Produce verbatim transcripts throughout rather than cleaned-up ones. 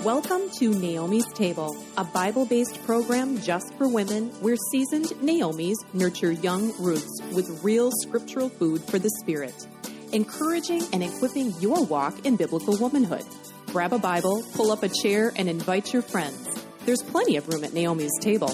Welcome to Naomi's Table, a Bible-based program just for women where seasoned Naomis nurture young Ruths with real scriptural food for the spirit, encouraging and equipping your walk in biblical womanhood. Grab a Bible, pull up a chair, and invite your friends. There's plenty of room at Naomi's Table.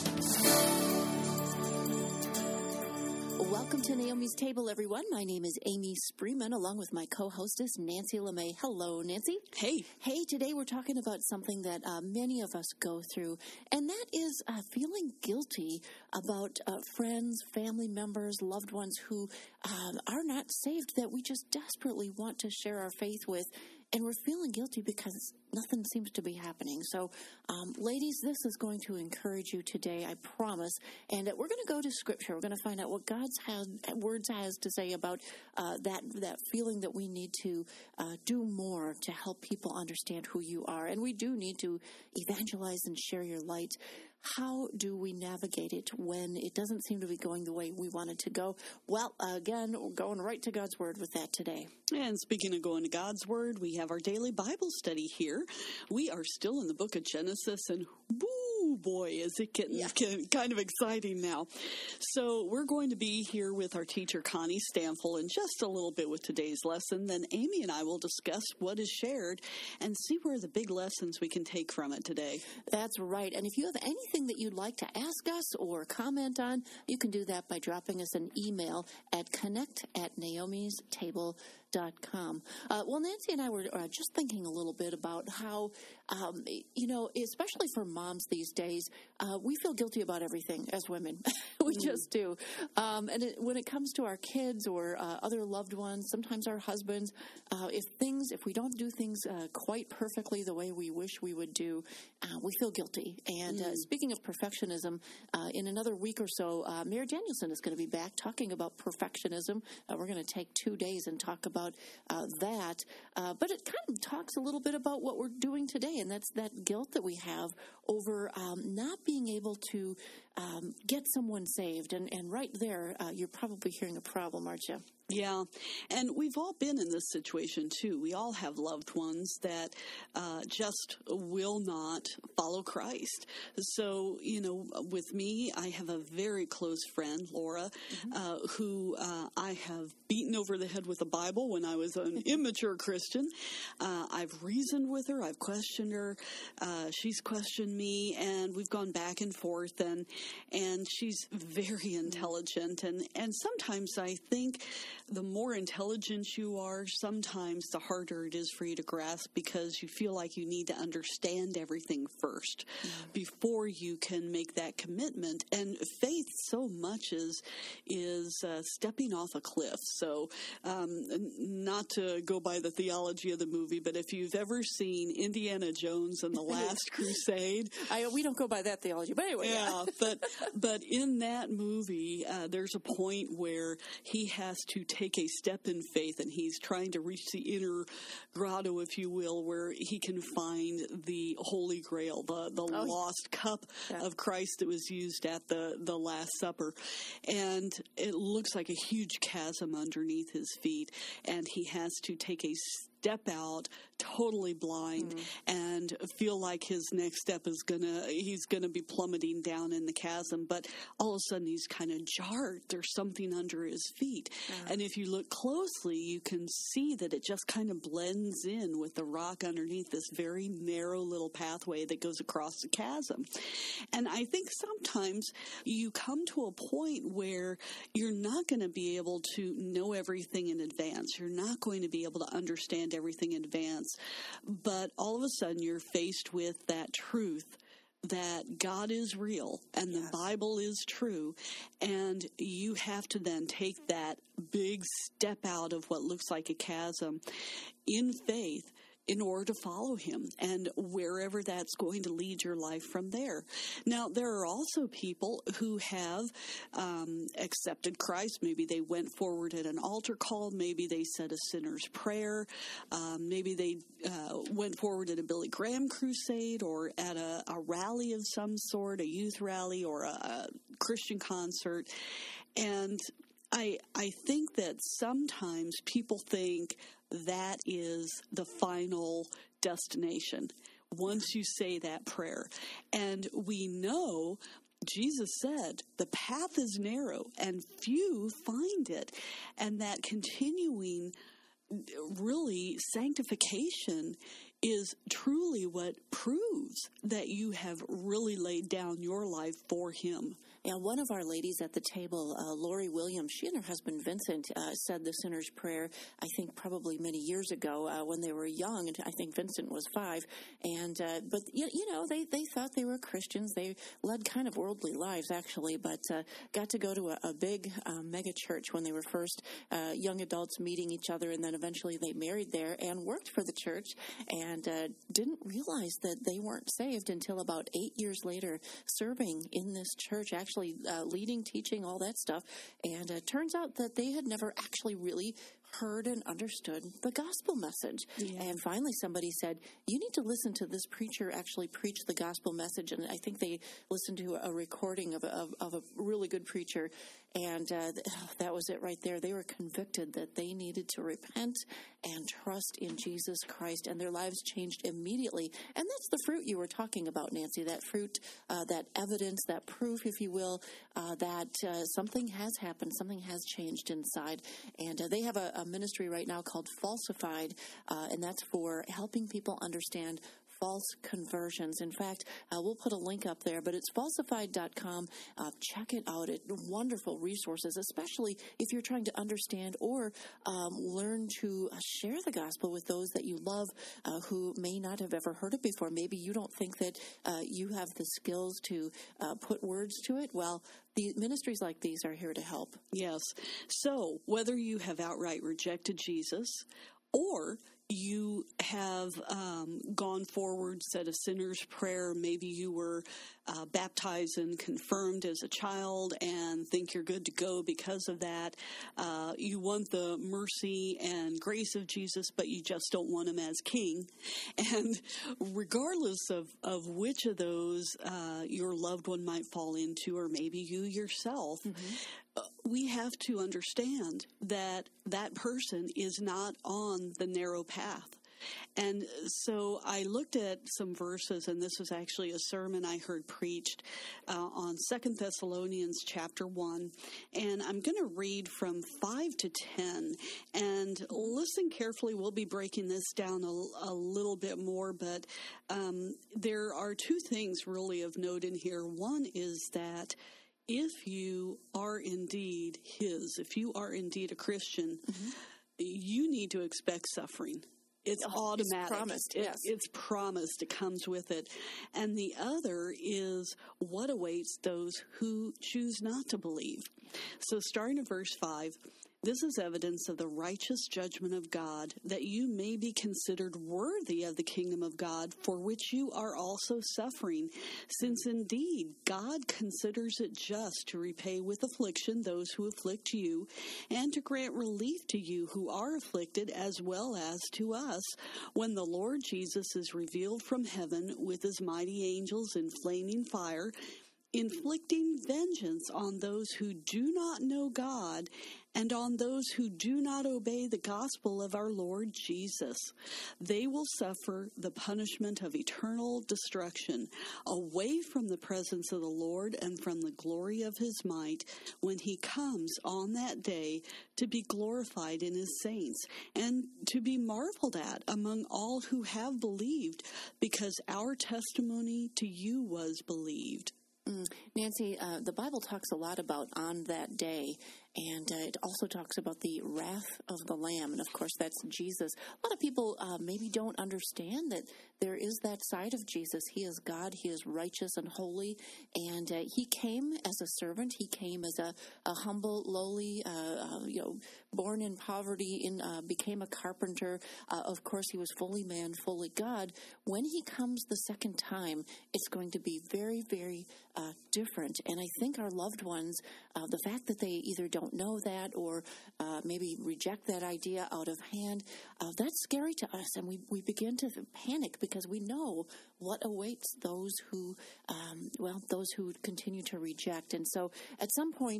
Welcome to Naomi's Table, everyone. My name is Amy Spreeman, along with my co-hostess, Nancy LeMay. Hello, Nancy. Hey. Hey, today we're talking about something that uh, many of us go through, and that is uh, feeling guilty about uh, friends, family members, loved ones who uh, are not saved, that we just desperately want to share our faith with. And we're feeling guilty because nothing seems to be happening. So, um, ladies, this is going to encourage you today, I promise. And uh, we're going to go to Scripture. We're going to find out what God's has, words has to say about uh, that that feeling that we need to uh, do more to help people understand who you are. And we do need to evangelize and share your light. How do we navigate it when it doesn't seem to be going the way we want it to go? Well, uh, again, we're going right to God's Word with that today. And speaking of going to God's Word, we have our daily Bible study here. We are still in the book of Genesis, and woo, boy, is it getting yeah. kind of exciting now. So we're going to be here with our teacher, Connie Stanfill, in just a little bit with today's lesson. Then Amy and I will discuss what is shared and see where the big lessons we can take from it today. That's right. And if you have anything that you'd like to ask us or comment on, you can do that by dropping us an email at connect at naomis table dot com. Uh, well, Nancy and I were uh, just thinking a little bit about how, um, you know, especially for moms these days, uh, we feel guilty about everything as women. we mm. just do. Um, and it, when it comes to our kids or uh, other loved ones, sometimes our husbands, uh, if things, if we don't do things uh, quite perfectly the way we wish we would do, uh, we feel guilty. And mm. uh, speaking of perfectionism, uh, in another week or so, uh, Mary Danielson is going to be back talking about perfectionism. Uh, we're going to take two days and talk about Uh, that, uh, but it kind of talks a little bit about what we're doing today, and that's that guilt that we have over um, not being able to um, get someone saved. And, and right there, uh, you're probably hearing a problem, aren't you? Yeah, and we've all been in this situation, too. We all have loved ones that uh, just will not follow Christ. So, you know, with me, I have a very close friend, Laura, mm-hmm. uh, who uh, I have beaten over the head with a Bible when I was an immature Christian. Uh, I've reasoned with her. I've questioned her. Uh, she's questioned me, and we've gone back and forth, and and she's very intelligent. And, and sometimes I think the more intelligent you are, sometimes the harder it is for you to grasp because you feel like you need to understand everything first mm-hmm. before you can make that commitment. And faith so much is is uh, stepping off a cliff. So um, not to go by the theology of the movie, but if you've ever seen Indiana Jones and the Last Crusade. I, we don't go by that theology, but anyway. Yeah, but, but in that movie, uh, there's a point where he has to take a step in faith, and he's trying to reach the inner grotto, if you will, where he can find the Holy Grail, the, the oh, lost cup yeah. of Christ that was used at the, the Last Supper. And it looks like a huge chasm underneath his feet, and he has to take a step out totally blind mm. and feel like his next step is gonna he's gonna be plummeting down in the chasm, but all of a sudden he's kind of jarred. There's something under his feet. Mm. And if you look closely, you can see that it just kind of blends in with the rock underneath this very narrow little pathway that goes across the chasm. And I think sometimes you come to a point where you're not going to be able to know everything in advance. You're not going to be able to understand everything in advance, but all of a sudden you're faced with that truth that God is real and the yes. Bible is true, and you have to then take that big step out of what looks like a chasm in faith in order to follow him, and wherever that's going to lead your life from there. Now, there are also people who have um, accepted Christ. Maybe they went forward at an altar call. Maybe they said a sinner's prayer. Um, maybe they uh, went forward at a Billy Graham crusade or at a, a rally of some sort, a youth rally or a, a Christian concert. And I I think that sometimes people think that is the final destination, once you say that prayer. And we know Jesus said the path is narrow and few find it. And that continuing, really, sanctification is truly what proves that you have really laid down your life for Him. And one of our ladies at the table, uh, Lori Williams, she and her husband Vincent uh, said the sinner's prayer, I think probably many years ago uh, when they were young. And I think Vincent was five. And uh, but, you, you know, they, they thought they were Christians. They led kind of worldly lives, actually, but uh, got to go to a, a big uh, mega church when they were first uh, young adults meeting each other. And then eventually they married there and worked for the church and uh, didn't realize that they weren't saved until about eight years later, serving in this church, actually. Actually uh, leading, teaching, all that stuff. And it uh, turns out that they had never actually really heard and understood the gospel message. Yeah. And finally somebody said, you need to listen to this preacher actually preach the gospel message. And I think they listened to a recording of a, of, of a really good preacher. And uh, that was it right there. They were convicted that they needed to repent and trust in Jesus Christ, and their lives changed immediately. And that's the fruit you were talking about, Nancy, that fruit, uh, that evidence, that proof, if you will, uh, that uh, something has happened, something has changed inside. And uh, they have a, a ministry right now called Falsified, uh, and that's for helping people understand false conversions. In fact, uh, we'll put a link up there, but it's falsified dot com. Uh, check it out. It wonderful resources, especially if you're trying to understand or um, learn to uh, share the gospel with those that you love uh, who may not have ever heard it before. Maybe you don't think that uh, you have the skills to uh, put words to it. Well, the ministries like these are here to help. Yes. So whether you have outright rejected Jesus or you have um, gone forward, said a sinner's prayer, maybe you were uh, baptized and confirmed as a child and think you're good to go because of that. Uh, you want the mercy and grace of Jesus, but you just don't want Him as King. And regardless of, of which of those uh, your loved one might fall into, or maybe you yourself, mm-hmm. uh, we have to understand that that person is not on the narrow path. And so I looked at some verses, and this was actually a sermon I heard preached uh, on Second Thessalonians chapter one. And I'm going to read from five to ten. And listen carefully. We'll be breaking this down a, a little bit more. But um, there are two things really of note in here. One is that if you are indeed His, if you are indeed a Christian, mm-hmm. you need to expect suffering. It's oh, automatic. It's promised, it, yes. It's promised. It comes with it. And the other is what awaits those who choose not to believe. So starting at verse five, this is evidence of the righteous judgment of God, that you may be considered worthy of the kingdom of God, for which you are also suffering, since indeed God considers it just to repay with affliction those who afflict you, and to grant relief to you who are afflicted, as well as to us, when the Lord Jesus is revealed from heaven with His mighty angels in flaming fire, inflicting vengeance on those who do not know God and on those who do not obey the gospel of our Lord Jesus. They will suffer the punishment of eternal destruction away from the presence of the Lord and from the glory of His might when He comes on that day to be glorified in His saints and to be marveled at among all who have believed, because our testimony to you was believed. Mm. Nancy, uh, the Bible talks a lot about on that day, and uh, it also talks about the wrath of the Lamb, and of course that's Jesus. A lot of people uh, maybe don't understand that there is that side of Jesus. He is God, He is righteous and holy, and uh, He came as a servant. He came as a, a humble, lowly, uh, uh, you know, born in poverty, in uh, became a carpenter. Uh, of course, He was fully man, fully God. When He comes the second time, it's going to be very, very uh, different. And I think our loved ones, uh, the fact that they either don't know that or uh, maybe reject that idea out of hand, uh, that's scary to us. And we, we begin to panic because we know what awaits those who, um, well, those who continue to reject. And so at some point,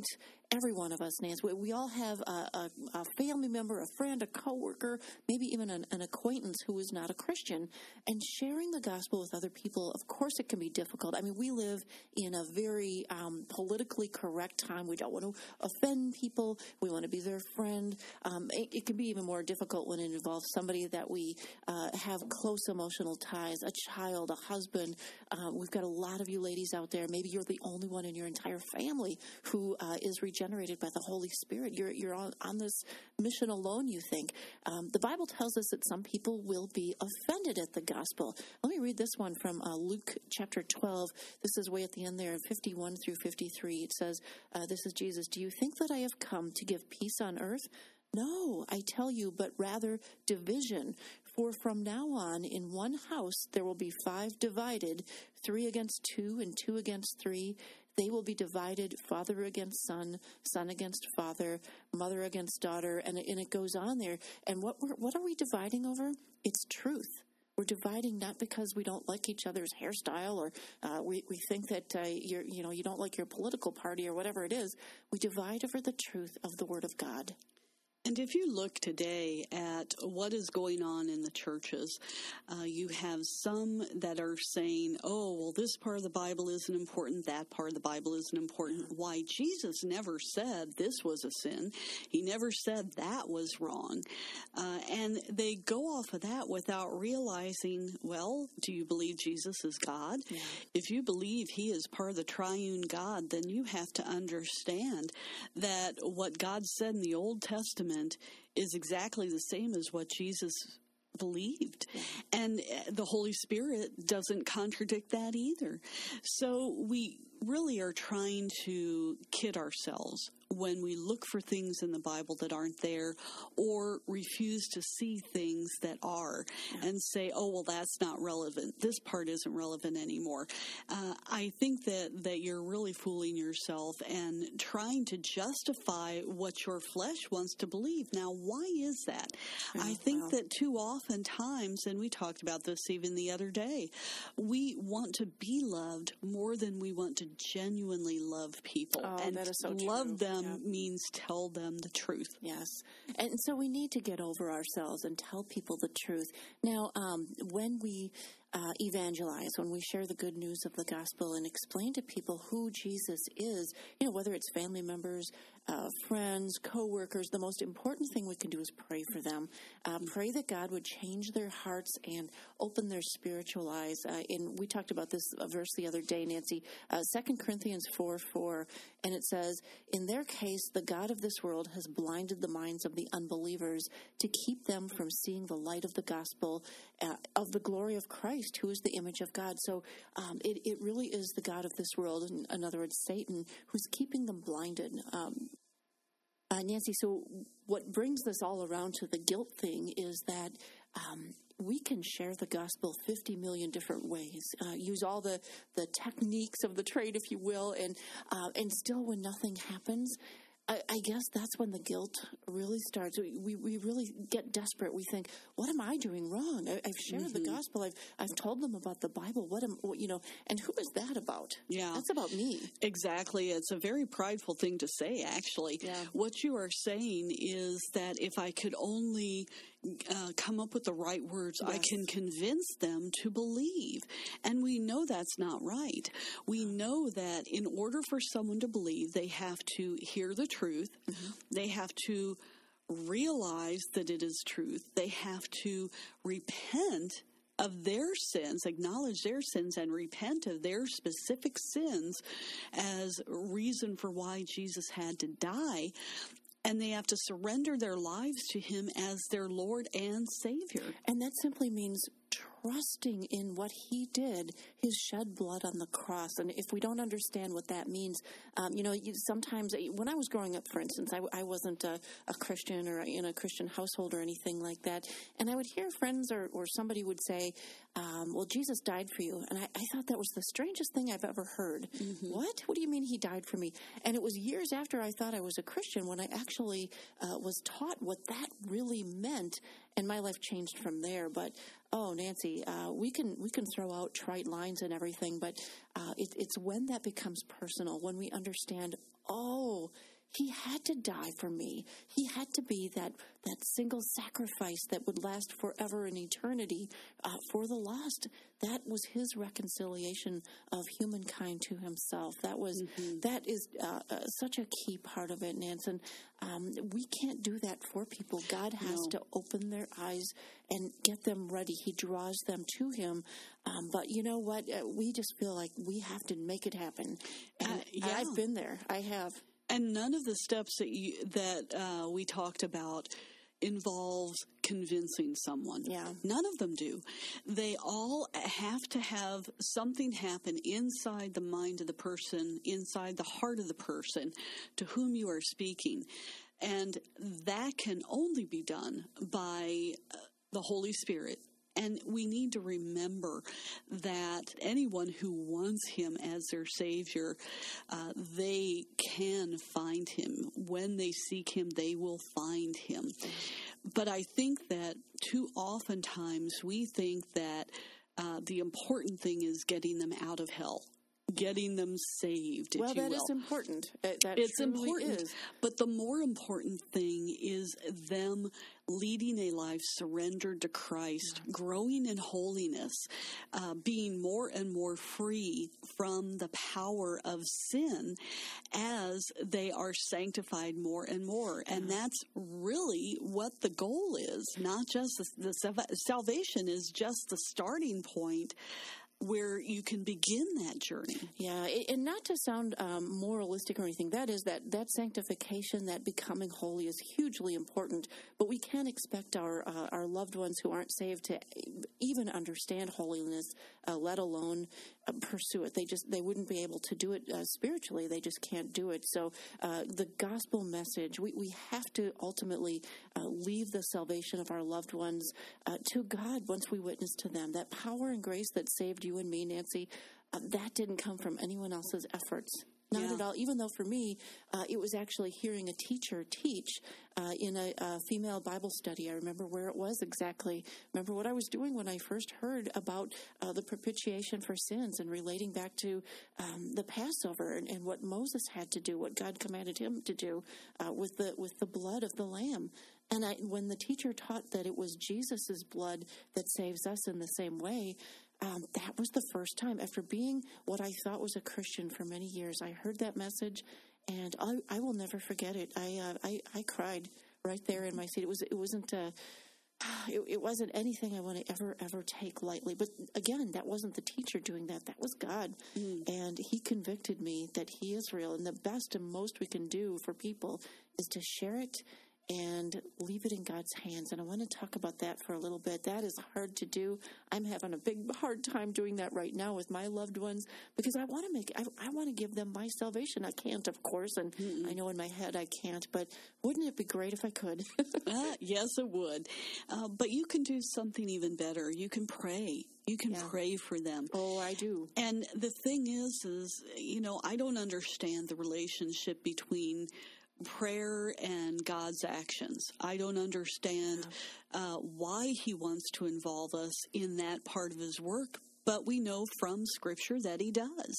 every one of us, Nancy, we, we all have a, a, a family member, a friend, a coworker, maybe even an, an acquaintance who is not a Christian. And sharing the gospel with other people, of course, it can be difficult. I mean, we live in a very um, politically correct time. We don't want to offend people. We want to be their friend. Um, it, it can be even more difficult when it involves somebody that we uh, have close emotional ties, a child, a husband. Uh, we've got a lot of you ladies out there. Maybe you're the only one in your entire family who uh, is regenerated by the Holy Spirit. You're you're on, on this mission alone, you think. Um, the Bible tells us that some people will be offended at the gospel. Let me read this one from uh, Luke chapter twelve. This is way at the end there, fifty-one through fifty-three. It says, uh, this is Jesus. Do you think that I have come to give peace on earth? No, I tell you, but rather division. For from now on, in one house there will be five divided, three against two and two against three. They will be divided, father against son, son against father, mother against daughter, and, and it goes on there. And what we're, what are we dividing over? It's truth. We're dividing not because we don't like each other's hairstyle, or uh, we we think that uh, you're you know you don't like your political party or whatever it is. We divide over the truth of the Word of God. And if you look today at what is going on in the churches, uh, you have some that are saying, oh, well, this part of the Bible isn't important, that part of the Bible isn't important. Why, Jesus never said this was a sin. He never said that was wrong. Uh, and they go off of that without realizing, well, do you believe Jesus is God? Yeah. If you believe he is part of the triune God, then you have to understand that what God said in the Old Testament is exactly the same as what Jesus believed. And the Holy Spirit doesn't contradict that either. So we really are trying to kid ourselves when we look for things in the Bible that aren't there, or refuse to see things that are, and say, oh, well, that's not relevant. This part isn't relevant anymore. Uh, I think that, that you're really fooling yourself and trying to justify what your flesh wants to believe. Now, why is that? Oh, I think wow. that too often times, and we talked about this even the other day, we want to be loved more than we want to genuinely love people. Oh, and that is so love true. them Yeah. means tell them the truth. Yes. And so we need to get over ourselves and tell people the truth. Now, um, when we uh, evangelize, when we share the good news of the gospel and explain to people who Jesus is, you know, whether it's family members, uh, friends, coworkers, the most important thing we can do is pray for them. Uh, pray that God would change their hearts and open their spiritual eyes. Uh, and we talked about this verse the other day, Nancy, uh, Second Corinthians four four, and it says, in their case, the God of this world has blinded the minds of the unbelievers to keep them from seeing the light of the gospel uh, of the glory of Christ, who is the image of God. So um, it, it really is the God of this world, in, in other words, Satan, who's keeping them blinded. Um, uh, Nancy, so what brings this all around to the guilt thing is that um, we can share the gospel fifty million different ways, uh, use all the, the techniques of the trade, if you will, and uh, and still when nothing happens, I, I guess that's when the guilt really starts. We we really get desperate. We think, what am I doing wrong? I, I've shared mm-hmm. the gospel. I've I've told them about the Bible. What am what, you know? And who is that about? Yeah, that's about me. Exactly. It's a very prideful thing to say. Actually, yeah. What you are saying is that if I could only Uh, come up with the right words, yes. I can convince them to believe. And we know that's not right. We know that in order for someone to believe, they have to hear the truth. Mm-hmm. They have to realize that it is truth. They have to repent of their sins, acknowledge their sins, and repent of their specific sins as reason for why Jesus had to die. And they have to surrender their lives to him as their Lord and Savior. And that simply means trusting in what he did, his shed blood on the cross. And if we don't understand what that means, um, you know, you, sometimes when I was growing up, for instance, I, I wasn't a, a Christian or in a Christian household or anything like that. And I would hear friends or, or somebody would say, um, well, Jesus died for you. And I, I thought that was the strangest thing I've ever heard. Mm-hmm. What? What do you mean he died for me? And it was years after I thought I was a Christian when I actually uh, was taught what that really meant. And my life changed from there. But, oh, Nancy, uh, we can we can throw out trite lines and everything, but uh, it, it's when that becomes personal, when we understand, oh, He had to die for me. He had to be that, that single sacrifice that would last forever in eternity uh, for the lost. That was his reconciliation of humankind to himself. That was mm-hmm. that is uh, uh, such a key part of it, Nancy. Um, we can't do that for people. God has no. to open their eyes and get them ready. He draws them to him. Um, but you know what? Uh, we just feel like we have to make it happen. And uh, yeah. I've been there. I have. And none of the steps that you, that uh, we talked about involves convincing someone. Yeah. None of them do. They all have to have something happen inside the mind of the person, inside the heart of the person to whom you are speaking. And that can only be done by the Holy Spirit. And we need to remember that anyone who wants him as their Savior, uh, they can find him. When they seek him, they will find him. But I think that too oftentimes we think that uh, the important thing is getting them out of hell. Getting them saved, if well, you that will. is important. That it's truly important, is. But the more important thing is them leading a life surrendered to Christ, yeah. growing in holiness, uh, being more and more free from the power of sin as they are sanctified more and more. And yeah. that's really what the goal is. Not just the, the salvation is just the starting point where you can begin that journey. Yeah, and not to sound um, moralistic or anything, that is that, that sanctification, that becoming holy is hugely important, but we can't expect our uh, our loved ones who aren't saved to even understand holiness, uh, let alone uh, pursue it. They just, they wouldn't be able to do it uh, spiritually. They just can't do it. So uh, the gospel message, we, we have to ultimately uh, leave the salvation of our loved ones uh, to God once we witness to them. That power and grace that saved you and me, Nancy, uh, that didn't come from anyone else's efforts. Not yeah. at all. Even though for me, uh, it was actually hearing a teacher teach uh, in a, a female Bible study. I remember where it was exactly. Remember what I was doing when I first heard about uh, the propitiation for sins and relating back to um, the Passover and, and what Moses had to do, what God commanded him to do uh, with the with the blood of the lamb. And I, when the teacher taught that it was Jesus' blood that saves us in the same way, Um, that was the first time, after being what I thought was a Christian for many years, I heard that message, and I, I will never forget it. I, uh, I I cried right there in my seat. It was it wasn't uh, it, it wasn't anything I want to ever ever take lightly. But again, that wasn't the teacher doing that. That was God, mm. and He convicted me that He is real, and the best and most we can do for people is to share it and leave it in God's hands. And I want to talk about that for a little bit. That is hard to do. I'm having a big, hard time doing that right now with my loved ones because I want to make, I, I want to give them my salvation. I can't, of course, and Mm-mm. I know in my head I can't, but wouldn't it be great if I could? uh, yes, it would. Uh, but you can do something even better. You can pray. You can yeah. pray for them. Oh, I do. And the thing is, is, you know, I don't understand the relationship between prayer and God's actions. I don't understand uh, why He wants to involve us in that part of His work, but we know from Scripture that He does.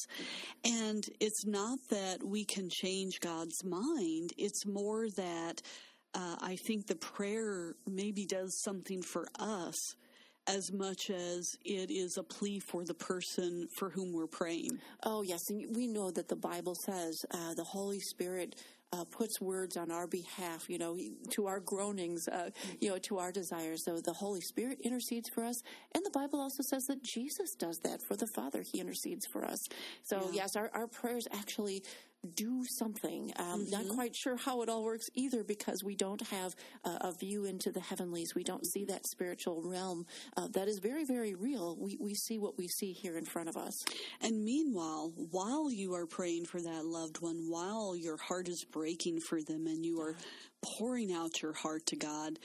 And it's not that we can change God's mind. It's more that uh, I think the prayer maybe does something for us as much as it is a plea for the person for whom we're praying. Oh, yes. And we know that the Bible says uh, the Holy Spirit Uh, puts words on our behalf, you know, to our groanings, uh, you know, to our desires. So the Holy Spirit intercedes for us. And the Bible also says that Jesus does that for the Father. He intercedes for us. So, yeah. yes, our, our prayers actually do something. Um, mm-hmm. Not quite sure how it all works either because we don't have uh, a view into the heavenlies. We don't see that spiritual realm uh, that is very, very real. We, we see what we see here in front of us. And meanwhile, while you are praying for that loved one, while your heart is breaking for them and you are pouring out your heart to God,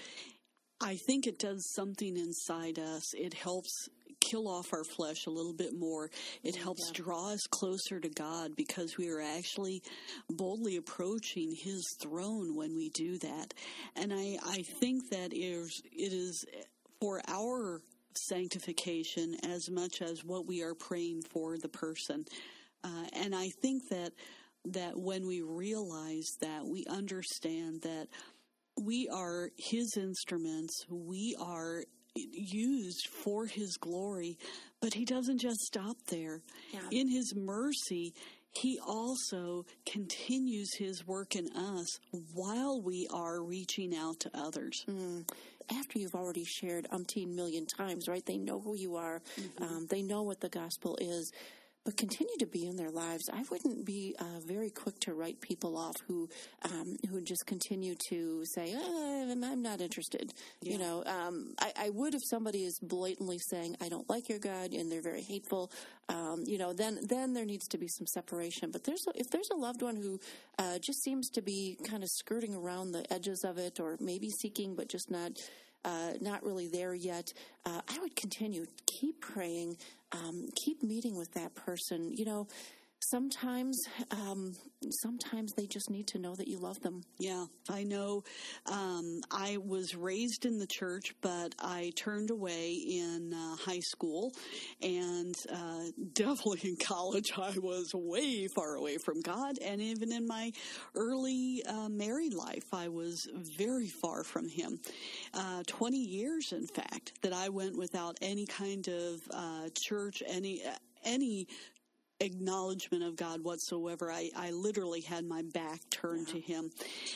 I think it does something inside us. It helps kill off our flesh a little bit more. It helps yeah. draw us closer to God because we are actually boldly approaching His throne when we do that. And I, I think that it is, it is for our sanctification as much as what we are praying for the person. Uh, and I think that that when we realize that, we understand that we are His instruments, we are used for His glory, but He doesn't just stop there. Yeah. In His mercy, He also continues His work in us while we are reaching out to others. Mm. After you've already shared umpteen million times, right? They know who you are. Mm-hmm. Um, they know what the gospel is. But continue to be in their lives. I wouldn't be uh, very quick to write people off who um, who just continue to say, oh, I'm not interested. Yeah. You know, um, I, I would if somebody is blatantly saying, I don't like your God, and they're very hateful. Um, you know, then then there needs to be some separation. But there's a, if there's a loved one who uh, just seems to be kind of skirting around the edges of it, or maybe seeking but just not uh, not really there yet, uh, I would continue. Keep praying. Um, keep meeting with that person. You know, sometimes, um, sometimes they just need to know that you love them. Yeah, I know. Um, I was raised in the church, but I turned away in uh, high school, and uh, definitely in college, I was way far away from God. And even in my early uh, married life, I was very far from Him. Uh, Twenty years, in fact, that I went without any kind of uh, church, any any. acknowledgement of God whatsoever. I, I literally had my back turned yeah. to Him.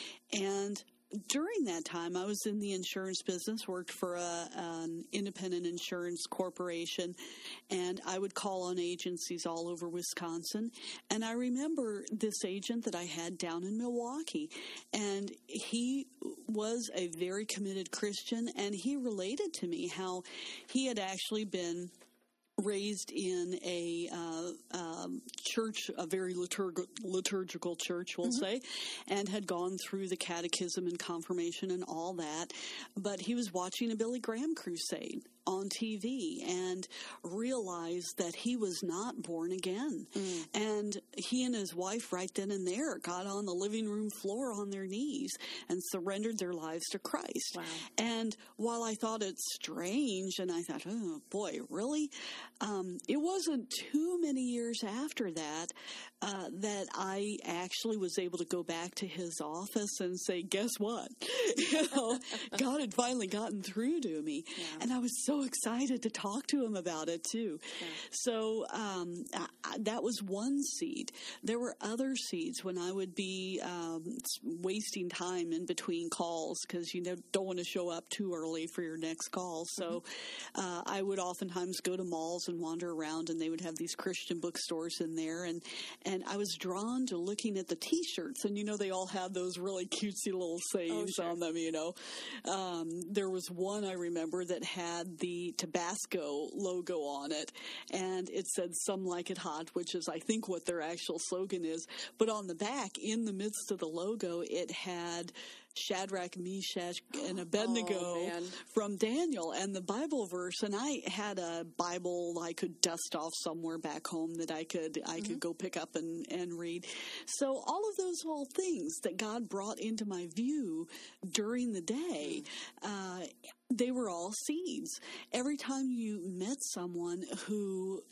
And during that time, I was in the insurance business, worked for a, an independent insurance corporation, and I would call on agencies all over Wisconsin. And I remember this agent that I had down in Milwaukee, and he was a very committed Christian, and he related to me how he had actually been raised in a uh, um, church, a very liturg- liturgical church, we'll mm-hmm. say, and had gone through the catechism and confirmation and all that. But he was watching a Billy Graham crusade on T V and realized that he was not born again. Mm. And he and his wife right then and there got on the living room floor on their knees and surrendered their lives to Christ. Wow. And while I thought it strange, and I thought, oh boy, really? Um, it wasn't too many years after that uh, that I actually was able to go back to his office and say, guess what? you know, God had finally gotten through to me. Yeah. And I was so excited to talk to him about it too. Yeah. So um, I, that was one seed. There were other seeds when I would be um, wasting time in between calls because you know, don't want to show up too early for your next call. So mm-hmm. uh, I would oftentimes go to malls and wander around, and they would have these Christian bookstores in there, and and I was drawn to looking at the T-shirts, and you know they all had those really cutesy little sayings oh, sure. on them. You know, um, there was one I remember that had the Tabasco logo on it, and it said "Some like it hot," which is I think what their actual slogan is. But on the back, in the midst of the logo, it had Shadrach, Meshach, and Abednego oh, from Daniel and the Bible verse. And I had a Bible I could dust off somewhere back home that I could I mm-hmm. could go pick up and, and read. So all of those little things that God brought into my view during the day, mm. uh, they were all seeds. Every time you met someone who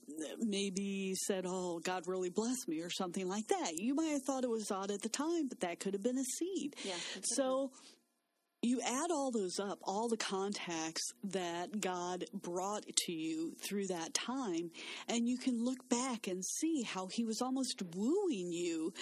maybe said, oh, God really blessed me or something like that, you might have thought it was odd at the time, but that could have been a seed. Yeah, so you add all those up, all the contacts that God brought to you through that time, and you can look back and see how he was almost wooing you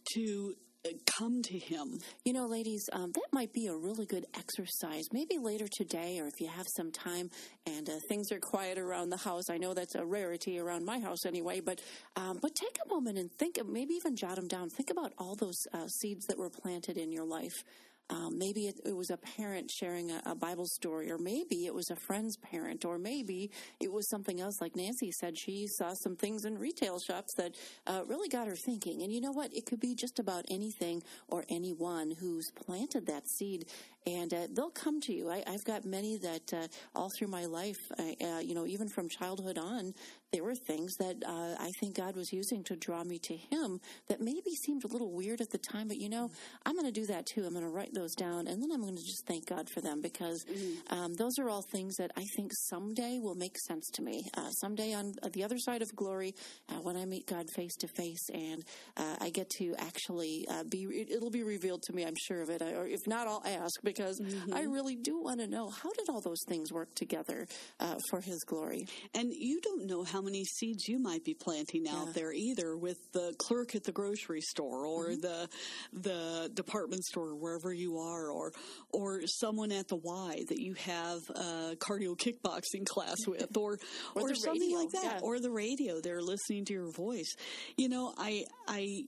to come to him. You know, ladies, um, that might be a really good exercise. Maybe later today, or if you have some time and uh, things are quiet around the house. I know that's a rarity around my house anyway, but um, but take a moment and think, of, maybe even jot them down. Think about all those uh, seeds that were planted in your life. Um, maybe it, it was a parent sharing a, a Bible story, or maybe it was a friend's parent, or maybe it was something else. Like Nancy said, she saw some things in retail shops that uh, really got her thinking. And you know what? It could be just about anything or anyone who's planted that seed. and uh, they'll come to you. I, I've got many that uh, all through my life, uh, you know, even from childhood on, there were things that uh, I think God was using to draw me to Him that maybe seemed a little weird at the time, but, you know, I'm going to do that too. I'm going to write those down, and then I'm going to just thank God for them, because mm-hmm. um, those are all things that I think someday will make sense to me. Uh, someday on the other side of glory, uh, when I meet God face to face, and uh, I get to actually uh, be, it'll be revealed to me, I'm sure of it, I, or if not, I'll ask, because mm-hmm. I really do want to know, how did all those things work together uh, for His glory? And you don't know how many seeds you might be planting out yeah. there either, with the clerk at the grocery store, or mm-hmm. the the department store, wherever you are, or or someone at the Y that you have a cardio kickboxing class with, or or, or something radio. like that, yeah. or the radio. They're listening to your voice. You know, I I.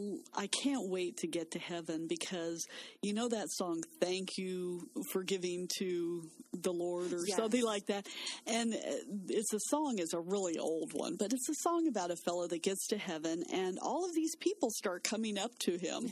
I can't wait to get to heaven, because you know that song, "Thank You for Giving to the Lord," or yes. something like that. And it's a song, it's a really old one, but it's a song about a fellow that gets to heaven, and all of these people start coming up to him,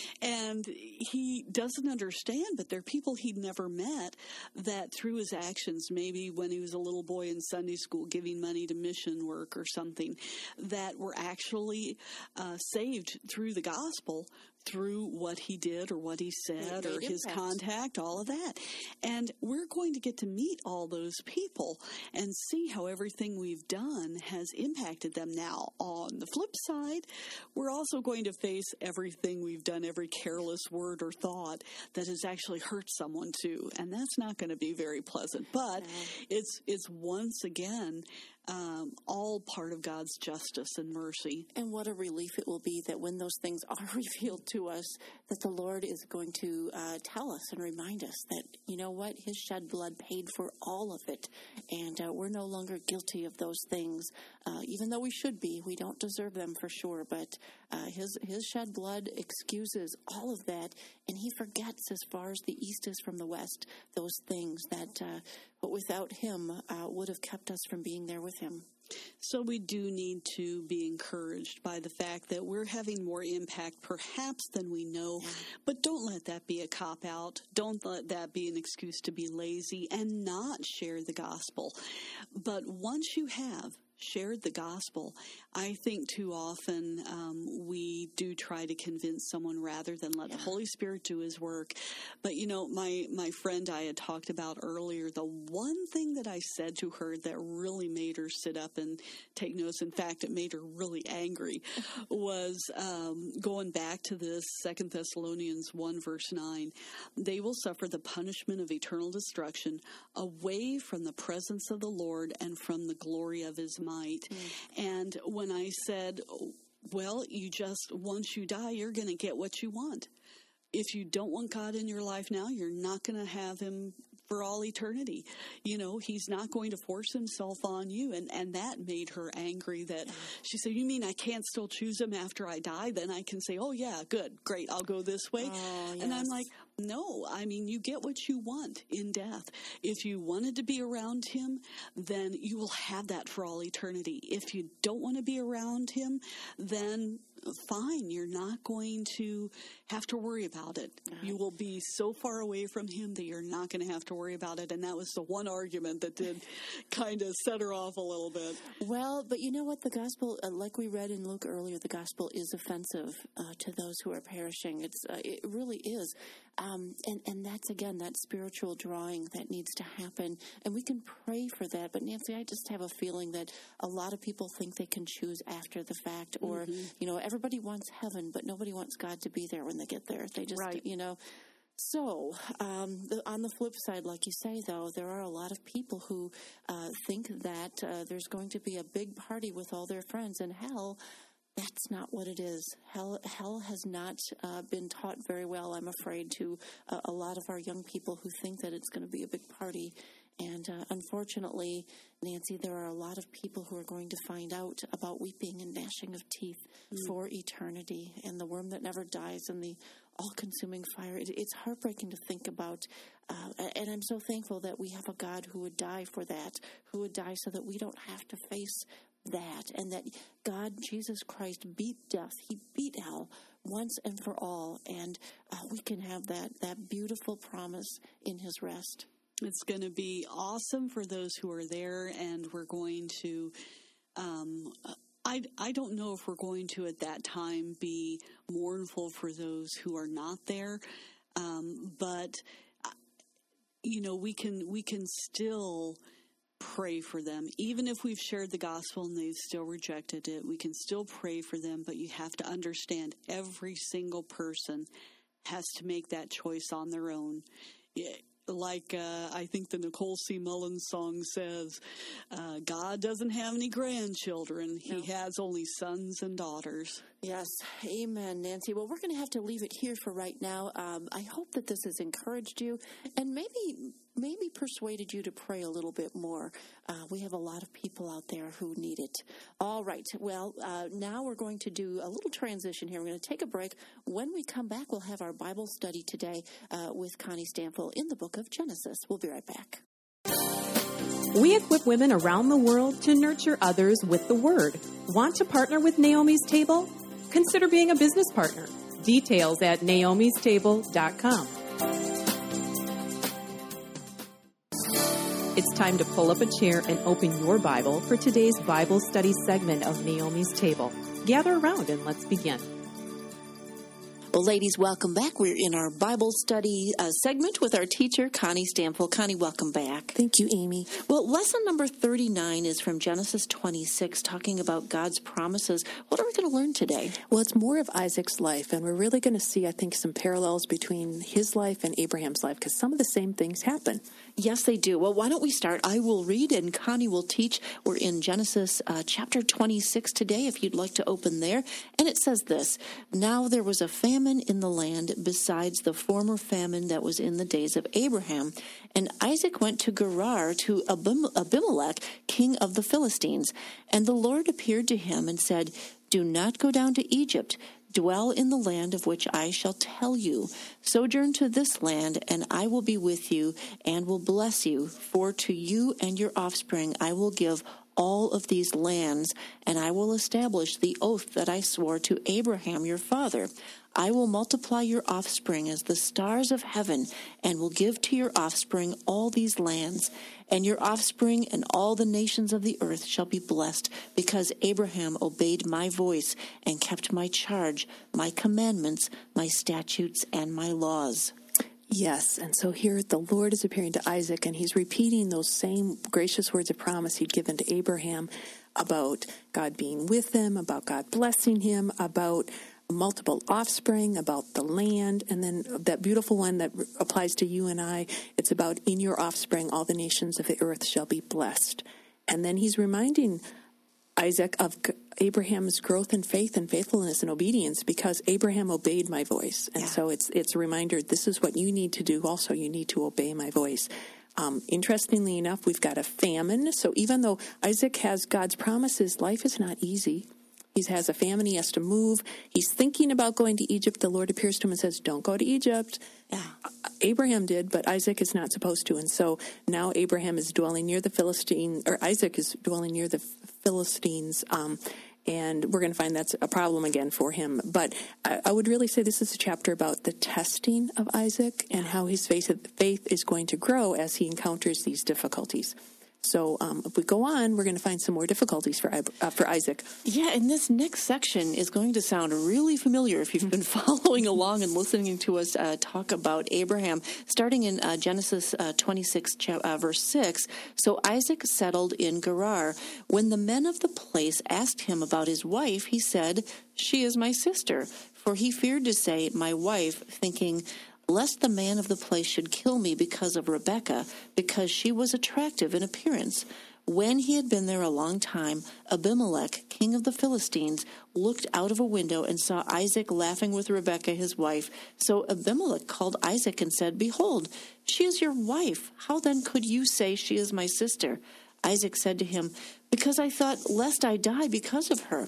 and he doesn't understand, but they're people he'd never met, that through his actions, maybe when he was a little boy in Sunday school giving money to mission work or something, that were actually uh, saved through the gospel, through what he did or what he said or his contact, all of that. And we're going to get to meet all those people and see how everything we've done has impacted them. Now, on the flip side, we're also going to face everything we've done, every careless word or thought that has actually hurt someone too. And that's not going to be very pleasant. But yeah. it's it's once again Um, all part of God's justice and mercy. And what a relief it will be that when those things are revealed to us, that the Lord is going to uh, tell us and remind us that, you know what, His shed blood paid for all of it, and uh, we're no longer guilty of those things, uh, even though we should be. We don't deserve them for sure, but uh, His His shed blood excuses all of that, and He forgets, as far as the east is from the west, those things that, uh, but without Him, uh, would have kept us from being there with Him. So we do need to be encouraged by the fact that we're having more impact perhaps than we know, yeah. but don't let that be a cop-out. Don't let that be an excuse to be lazy and not share the gospel. But once you have shared the gospel, I think too often um, we do try to convince someone rather than let yeah. the Holy Spirit do His work. But, you know, my, my friend I had talked about earlier, the one thing that I said to her that really made her sit up and take notice, in fact, it made her really angry, was um, going back to this Second Thessalonians one, verse nine. They will suffer the punishment of eternal destruction away from the presence of the Lord and from the glory of His might. Mm. And when I said, well, you just, once you die, you're going to get what you want. If you don't want God in your life now, you're not going to have Him for all eternity. You know, He's not going to force Himself on you. And, and that made her angry, that she said, you mean I can't still choose Him after I die? Then I can say, oh yeah, good, great, I'll go this way. Oh, yes. And I'm like, no, I mean, you get what you want in death. If you wanted to be around Him, then you will have that for all eternity. If you don't want to be around Him, then fine, you're not going to have to worry about it. You will be so far away from Him that you're not going to have to worry about it. And that was the one argument that did kind of set her off a little bit. Well, but you know what? The gospel, uh, like we read in Luke earlier, the gospel is offensive uh, to those who are perishing. It's uh, it really is. Um, and, and that's, again, that spiritual drawing that needs to happen. And we can pray for that. But, Nancy, I just have a feeling that a lot of people think they can choose after the fact. Or, mm-hmm. you know, everybody wants heaven, but nobody wants God to be there when they get there. They just, right. you know. So, um, the, on the flip side, like you say, though, there are a lot of people who uh, think that uh, there's going to be a big party with all their friends in hell. That's not what it is. Hell, hell has not uh, been taught very well, I'm afraid, to uh, a lot of our young people who think that it's going to be a big party. And uh, unfortunately, Nancy, there are a lot of people who are going to find out about weeping and gnashing of teeth mm. for eternity, and the worm that never dies and the all-consuming fire. It, it's heartbreaking to think about, uh, and I'm so thankful that we have a God who would die for that, who would die so that we don't have to face that, and that God, Jesus Christ, beat death. He beat hell once and for all, and uh, we can have that, that beautiful promise in his rest. It's going to be awesome for those who are there, and we're going to, um, I, I don't know if we're going to at that time be mournful for those who are not there, um, but, you know, we can we can still pray for them. Even if we've shared the gospel and they've still rejected it, we can still pray for them, but you have to understand every single person has to make that choice on their own. Yeah. Like uh, I think the Nicole C. Mullins song says, uh, God doesn't have any grandchildren. He no. has only sons and daughters. Yes. Amen, Nancy. Well, we're going to have to leave it here for right now. Um, I hope that this has encouraged you and maybe maybe persuaded you to pray a little bit more. Uh, we have a lot of people out there who need it. All right. Well, uh, now we're going to do a little transition here. We're going to take a break. When we come back, we'll have our Bible study today uh, with Connie Stample in the book of Genesis. We'll be right back. We equip women around the world to nurture others with the Word. Want to partner with Naomi's Table? Consider being a business partner. Details at naomis table dot com. It's time to pull up a chair and open your Bible for today's Bible study segment of Naomi's Table. Gather around and let's begin. Well, ladies, welcome back. We're in our Bible study uh, segment with our teacher, Connie Stample. Connie, welcome back. Thank you, Amy. Well, lesson number thirty-nine is from Genesis twenty-six, talking about God's promises. What are we going to learn today? Well, it's more of Isaac's life, and we're really going to see, I think, some parallels between his life and Abraham's life, because some of the same things happen. Yes, they do. Well, why don't we start? I will read and Connie will teach. We're in Genesis uh, chapter twenty-six today, if you'd like to open there. And it says this: Now there was a famine in the land besides the former famine that was in the days of Abraham. And Isaac went to Gerar to Abim- Abimelech, king of the Philistines. And the Lord appeared to him and said, Do not go down to Egypt. Dwell in the land of which I shall tell you. Sojourn to this land, and I will be with you and will bless you. For to you and your offspring I will give all of these lands, and I will establish the oath that I swore to Abraham your father. I will multiply your offspring as the stars of heaven, and will give to your offspring all these lands. And your offspring and all the nations of the earth shall be blessed, because Abraham obeyed my voice and kept my charge, my commandments, my statutes, and my laws. Yes, and so here the Lord is appearing to Isaac, and he's repeating those same gracious words of promise he'd given to Abraham about God being with him, about God blessing him, about multiple offspring, about the land, and then that beautiful one that applies to you and I, it's about in your offspring all the nations of the earth shall be blessed. And then he's reminding Isaac of Abraham's growth in faith and faithfulness and obedience, because Abraham obeyed my voice. And yeah. so it's it's a reminder, this is what you need to do also. You need to obey my voice. Um, interestingly enough, we've got a famine. So even though Isaac has God's promises, life is not easy. He has a famine. He has to move. He's thinking about going to Egypt. The Lord appears to him and says, don't go to Egypt. Yeah. Abraham did, but Isaac is not supposed to. And so now Abraham is dwelling near the Philistine, or Isaac is dwelling near the Philistines, um, and we're going to find that's a problem again for him. But I, I would really say this is a chapter about the testing of Isaac and how his faith, faith is going to grow as he encounters these difficulties. So um, if we go on, we're going to find some more difficulties for uh, for Isaac. Yeah, and this next section is going to sound really familiar if you've been following along and listening to us uh, talk about Abraham. Starting in uh, Genesis uh, twenty-six, uh, verse six, so Isaac settled in Gerar. When the men of the place asked him about his wife, he said, she is my sister. For he feared to say, my wife, thinking, lest the man of the place should kill me because of Rebekah, because she was attractive in appearance. When he had been there a long time, Abimelech, king of the Philistines, looked out of a window and saw Isaac laughing with Rebekah, his wife. So Abimelech called Isaac and said, behold, she is your wife. How then could you say she is my sister? Isaac said to him, because I thought, lest I die because of her.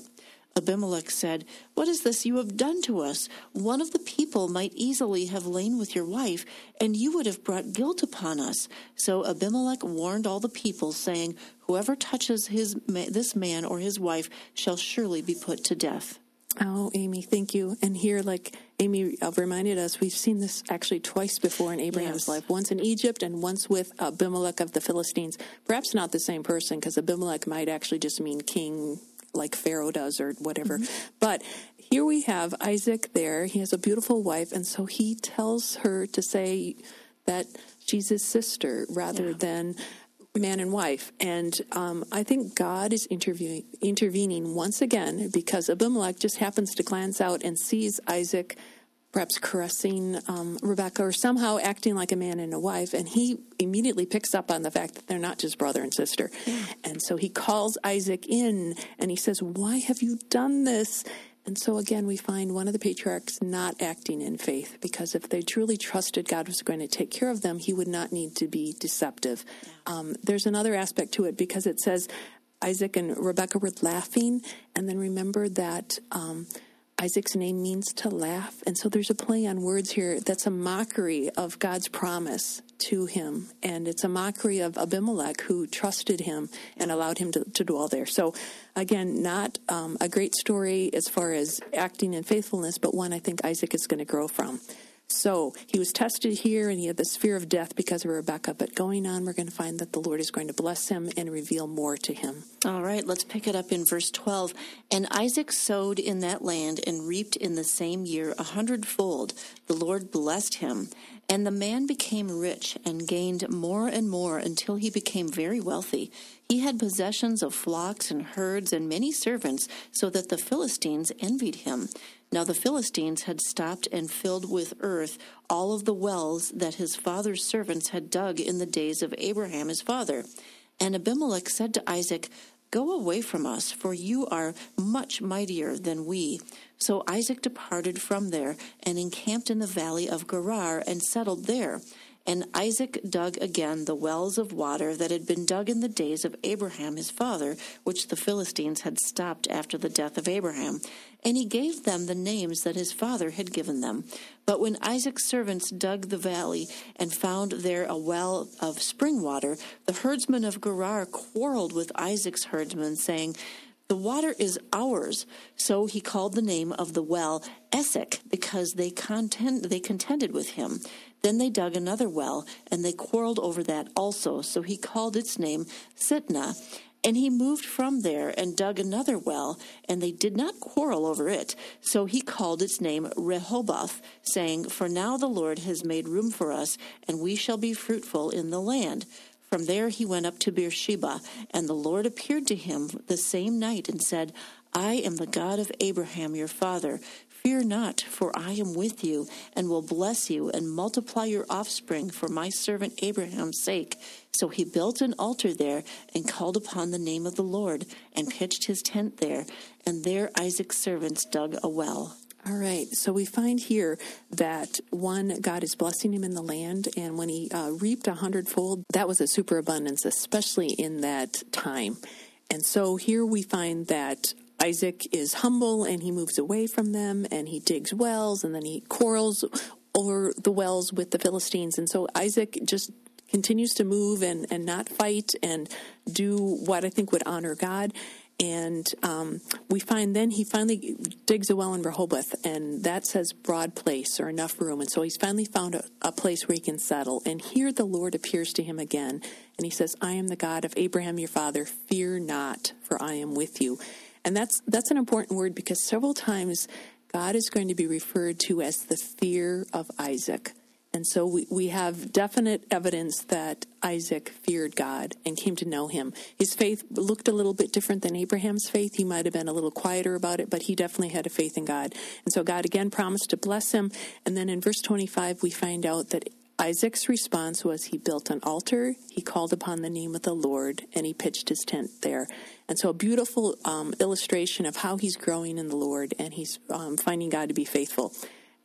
Abimelech said, "What is this you have done to us? One of the people might easily have lain with your wife, and you would have brought guilt upon us." So Abimelech warned all the people, saying, "Whoever touches his this man or his wife shall surely be put to death." Oh, Amy, thank you. And here, like Amy uh, reminded us, we've seen this actually twice before in Abraham's Yes. life, once in Egypt and once with Abimelech of the Philistines. Perhaps not the same person, because Abimelech might actually just mean king, like Pharaoh does or whatever. Mm-hmm. But here we have Isaac there. He has a beautiful wife, and so he tells her to say that she's his sister rather yeah. than man and wife. And um, I think God is interviewing, intervening once again, because Abimelech just happens to glance out and sees Isaac perhaps caressing um, Rebekah or somehow acting like a man and a wife, and he immediately picks up on the fact that they're not just brother and sister. Yeah. And so he calls Isaac in, and he says, "Why have you done this?" And so again, we find one of the patriarchs not acting in faith, because if they truly trusted God was going to take care of them, he would not need to be deceptive. Yeah. Um, there's another aspect to it, because it says Isaac and Rebekah were laughing, and then remember that um, Isaac's name means to laugh. And so there's a play on words here that's a mockery of God's promise to him. And it's a mockery of Abimelech, who trusted him and allowed him to, to dwell there. So again, not um, a great story as far as acting in faithfulness, but one I think Isaac is going to grow from. So he was tested here, and he had this fear of death because of Rebekah. But going on, we're going to find that the Lord is going to bless him and reveal more to him. All right, let's pick it up in verse twelve. "And Isaac sowed in that land and reaped in the same year a hundredfold. The Lord blessed him. And the man became rich and gained more and more until he became very wealthy. He had possessions of flocks and herds and many servants, so that the Philistines envied him. Now the Philistines had stopped and filled with earth all of the wells that his father's servants had dug in the days of Abraham his father. And Abimelech said to Isaac, 'Go away from us, for you are much mightier than we.' So Isaac departed from there and encamped in the valley of Gerar and settled there. And Isaac dug again the wells of water that had been dug in the days of Abraham his father, which the Philistines had stopped after the death of Abraham. And he gave them the names that his father had given them. But when Isaac's servants dug the valley and found there a well of spring water, the herdsmen of Gerar quarreled with Isaac's herdsmen, saying, 'The water is ours.' So he called the name of the well Esek, because they contend, they contended with him. Then they dug another well, and they quarreled over that also. So he called its name Sitnah. And he moved from there and dug another well, and they did not quarrel over it. So he called its name Rehoboth, saying, 'For now the Lord has made room for us, and we shall be fruitful in the land.' From there he went up to Beersheba, and the Lord appeared to him the same night and said, 'I am the God of Abraham your father. Fear not, for I am with you, and will bless you, and multiply your offspring for my servant Abraham's sake.' So he built an altar there, and called upon the name of the Lord, and pitched his tent there. And there Isaac's servants dug a well." All right, so we find here that, one, God is blessing him in the land, and when he uh, reaped a hundredfold, that was a superabundance, especially in that time. And so here we find that Isaac is humble, and he moves away from them, and he digs wells, and then he quarrels over the wells with the Philistines. And so Isaac just continues to move and, and not fight and do what I think would honor God. And um, we find then he finally digs a well in Rehoboth, and that says broad place or enough room. And so he's finally found a, a place where he can settle. And here the Lord appears to him again, and he says, "I am the God of Abraham your father. Fear not, for I am with you." And that's that's an important word, because several times God is going to be referred to as the fear of Isaac. And so we, we have definite evidence that Isaac feared God and came to know him. His faith looked a little bit different than Abraham's faith. He might have been a little quieter about it, but he definitely had a faith in God. And so God again promised to bless him. And then in verse twenty-five, we find out that Isaac's response was he built an altar, he called upon the name of the Lord, and he pitched his tent there. And so a beautiful um, illustration of how he's growing in the Lord, and he's um, finding God to be faithful.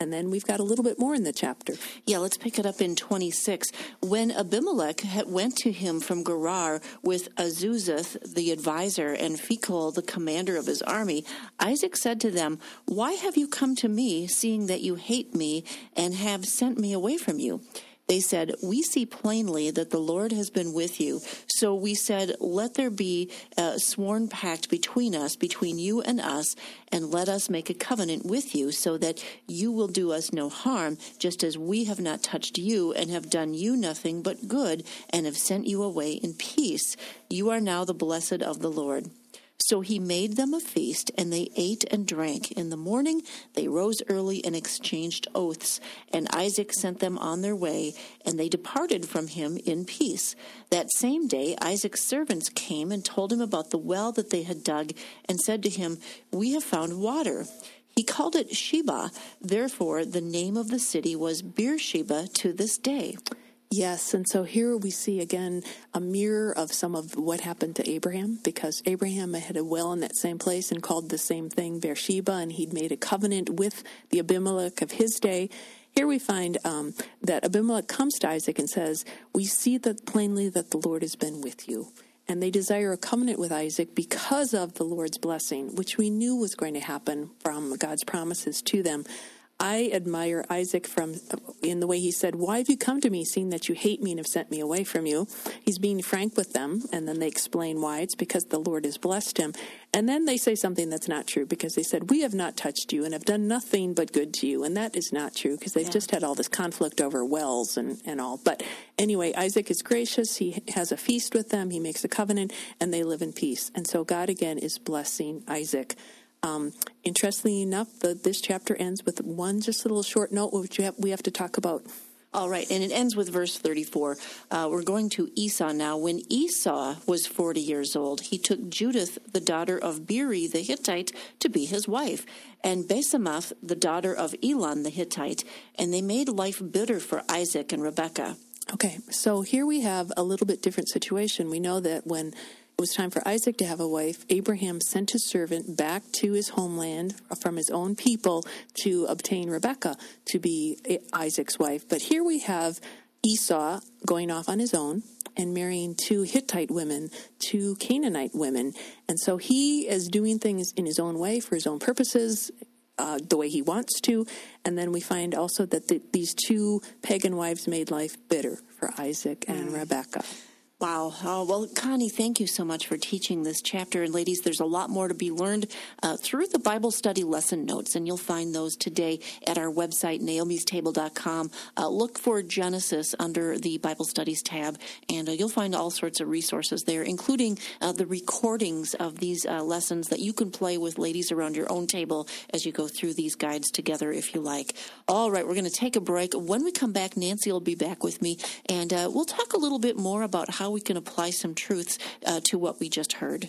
And then we've got a little bit more in the chapter. Yeah, let's pick it up in twenty-six. When Abimelech went to him from Gerar with Azuzath, the advisor, and Phicol, the commander of his army, Isaac said to them, "Why have you come to me, seeing that you hate me and have sent me away from you?" They said, "We see plainly that the Lord has been with you." So we said, "Let there be a sworn pact between us, between you and us, and let us make a covenant with you, so that you will do us no harm, just as we have not touched you and have done you nothing but good, and have sent you away in peace. You are now the blessed of the Lord." So he made them a feast, and they ate and drank. In the morning they rose early and exchanged oaths, and Isaac sent them on their way, and they departed from him in peace. That same day Isaac's servants came and told him about the well that they had dug, and said to him, "We have found water." He called it Sheba. Therefore the name of the city was Beersheba to this day. Yes, and so here we see again a mirror of some of what happened to Abraham, because Abraham had a well in that same place and called the same thing Beersheba, and he'd made a covenant with the Abimelech of his day. Here we find um, that Abimelech comes to Isaac and says, "We see that plainly that the Lord has been with you." And they desire a covenant with Isaac because of the Lord's blessing, which we knew was going to happen from God's promises to them. I admire Isaac from in the way he said, "Why have you come to me, seeing that you hate me and have sent me away from you?" He's being frank with them, and then they explain why. It's because the Lord has blessed him. And then they say something that's not true, because they said, "We have not touched you and have done nothing but good to you." And that is not true, because they've yeah. just had all this conflict over wells and, and all. But anyway, Isaac is gracious. He has a feast with them. He makes a covenant, and they live in peace. And so God, again, is blessing Isaac. Um, interestingly enough, the, this chapter ends with one just little short note, which we have, we have to talk about. All right, and it ends with verse thirty-four. Uh, we're going to Esau now. When Esau was forty years old, he took Judith, the daughter of Beeri the Hittite, to be his wife, and Basemath, the daughter of Elon the Hittite, and they made life bitter for Isaac and Rebekah. Okay, so here we have a little bit different situation. We know that when it was time for Isaac to have a wife, Abraham sent his servant back to his homeland from his own people to obtain Rebekah to be Isaac's wife. But here we have Esau going off on his own and marrying two Hittite women, two Canaanite women. And so he is doing things in his own way for his own purposes, uh, the way he wants to. And then we find also that the, these two pagan wives made life bitter for Isaac and mm. Rebekah. Wow. Oh, well, Connie, thank you so much for teaching this chapter. And ladies, there's a lot more to be learned uh, through the Bible study lesson notes, and you'll find those today at our website, naomis table dot com. Uh, look for Genesis under the Bible studies tab, and uh, you'll find all sorts of resources there, including uh, the recordings of these uh, lessons that you can play with ladies around your own table as you go through these guides together, if you like. All right, we're going to take a break. When we come back, Nancy will be back with me, and uh, we'll talk a little bit more about how we can apply some truths uh, to what we just heard.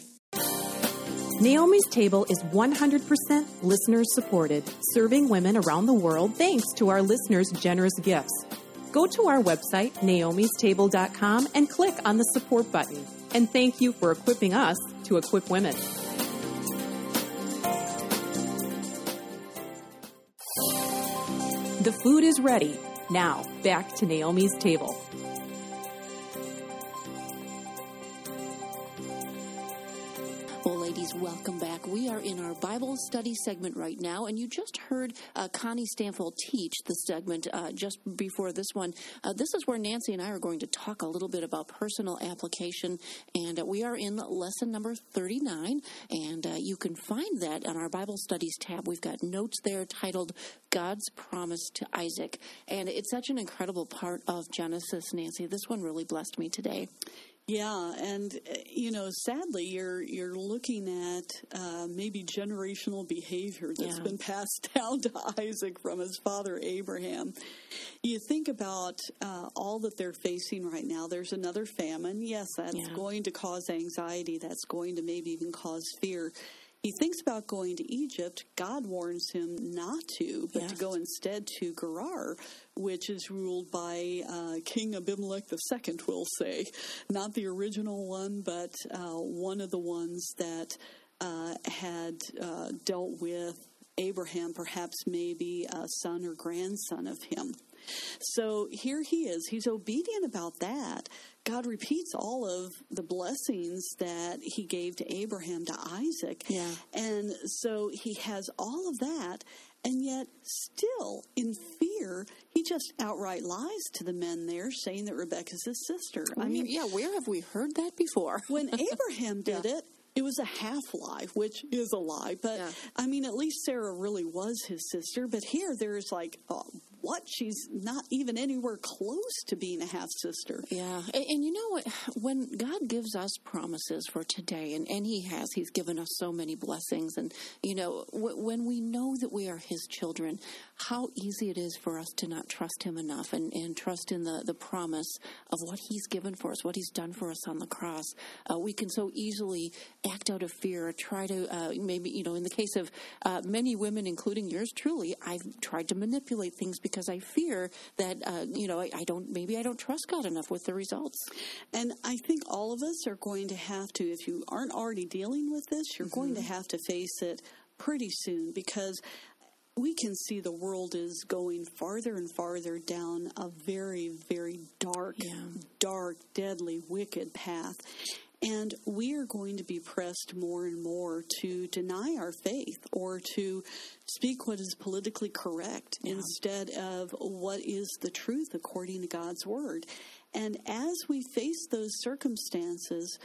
Naomi's Table is one hundred percent listener supported, serving women around the world thanks to our listeners' generous gifts. Go to our website, naomis table dot com, and click on the support button. And thank you for equipping us to equip women. The food is ready. Now, back to Naomi's Table. Well, ladies, welcome back. We are in our Bible study segment right now, and you just heard uh, Connie Stanfill teach the segment uh, just before this one. Uh, this is where Nancy and I are going to talk a little bit about personal application, and uh, we are in lesson number thirty-nine, and uh, you can find that on our Bible studies tab. We've got notes there titled God's Promise to Isaac, and it's such an incredible part of Genesis, Nancy. This one really blessed me today. Yeah, and, you know, sadly, you're you're looking at uh, maybe generational behavior that's yeah. been passed down to Isaac from his father Abraham. You think about uh, all that they're facing right now. There's another famine. Yes, that's yeah. going to cause anxiety. That's going to maybe even cause fear. He thinks about going to Egypt. God warns him not to, but yes. to go instead to Gerar, which is ruled by uh, King Abimelech the Second, we'll say. Not the original one, but uh, one of the ones that uh, had uh, dealt with Abraham perhaps maybe a son or grandson of him. So here he is. He's obedient about that. God repeats all of the blessings that he gave to Abraham to Isaac. Yeah. And so he has all of that, and yet still in fear, he just outright lies to the men there, saying that Rebekah's his sister. I mean, yeah, where have we heard that before? when Abraham did yeah. it, it was a half lie, which is a lie. But, yeah. I mean, at least Sarah really was his sister. But here there's like, oh, what? She's not even anywhere close to being a half-sister. Yeah. And, and you know what? When God gives us promises for today, and, and he has, he's given us so many blessings. And, you know, w- when we know that we are his children, how easy it is for us to not trust him enough and, and trust in the, the promise of what he's given for us, what he's done for us on the cross. Uh, we can so easily act out of fear or try to, uh, maybe, you know, in the case of uh, many women, including yours truly, I've tried to manipulate things because because I fear that, uh, you know, I, I don't, maybe I don't trust God enough with the results. And I think all of us are going to have to, if you aren't already dealing with this, you're mm-hmm. going to have to face it pretty soon, because we can see the world is going farther and farther down a very, very dark, yeah. dark, deadly, wicked path. And we are going to be pressed more and more to deny our faith or to speak what is politically correct yeah. instead of what is the truth according to God's Word. And as we face those circumstances,